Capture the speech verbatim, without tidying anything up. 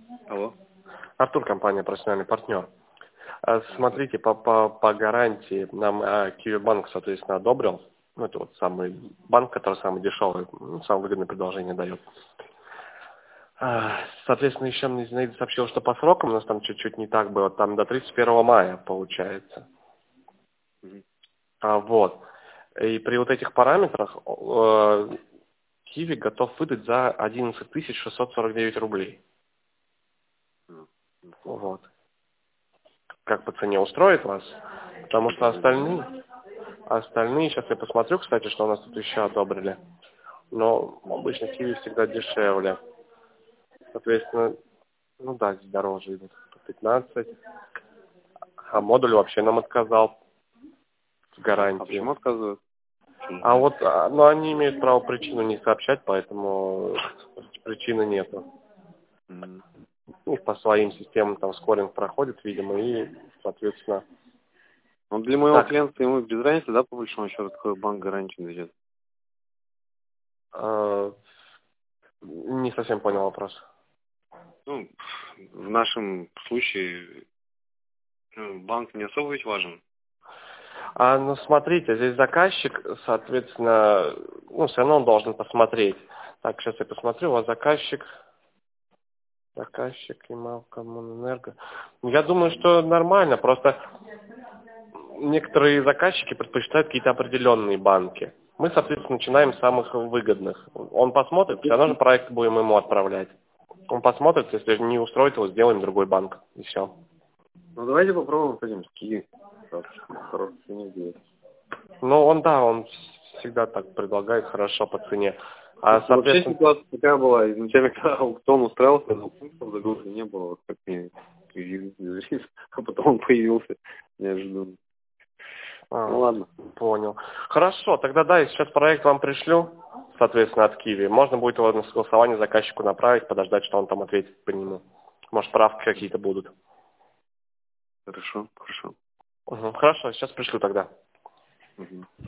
Алло. Артур, компания «Профессиональный партнер». А, Смотрите, по, по, по гарантии нам а, Киви-банк, соответственно, одобрил. Ну, это вот самый банк, который самый дешевый, ну, самое выгодное предложение дает. А, Соответственно, еще мне Зинаида сообщила, что по срокам у нас там чуть-чуть не так было. Там до тридцать первого мая получается. Мгм. А, вот. И при вот этих параметрах э, Киви готов выдать за одиннадцать тысяч шестьсот сорок девять рублей. Ну, неплохо. Вот. Как по цене устроит вас? Потому что Да, нормально. остальные, остальные, сейчас я посмотрю, кстати, что у нас тут еще одобрили. Но обычно Киви всегда дешевле. Соответственно, ну да, здесь дороже идут. По пятнадцать. А модуль вообще нам отказал в А гарантии. почему отказывают? Что не А знаю. вот, а, ну, они имеют право причину не сообщать, поэтому причины нету. М. У них по своим системам там скоринг проходит, видимо, и, соответственно... Ну, для моего Так, клиента ему без разницы, да, по большому счету, какой банк гарантию дает? э, не совсем понял вопрос. Ну, в нашем случае ну, банк не особо ведь важен. А, ну, смотрите, здесь заказчик, соответственно, ну, все равно он должен посмотреть. Так, сейчас я посмотрю, у вас заказчик, заказчик, ИМАВ, Коммунэнерго. Я думаю, что нормально, просто некоторые заказчики предпочитают какие-то определенные банки. Мы, соответственно, начинаем с самых выгодных. Он посмотрит, все равно же проект будем ему отправлять. Он посмотрит, если не устроит его, сделаем другой банк, и все. Ну, давайте попробуем с этим, с Киви. Хороший цене сделать. Ну, он, да, он всегда так предлагает хорошо по цене. А, Просто вообще соответственно, ситуация такая была, изначально, когда аукцион устраивался, но пунктов загрузки не было, вот как мне известно, а потом он появился неожиданно. Ну а, ладно. понял. Хорошо, тогда да, я сейчас проект вам пришлю, соответственно, от Киви. Можно будет его на согласование заказчику направить, подождать, что он там ответит по нему. Может, правки какие-то будут. Хорошо, хорошо. Угу. Хорошо, сейчас пришлю тогда. Мгм.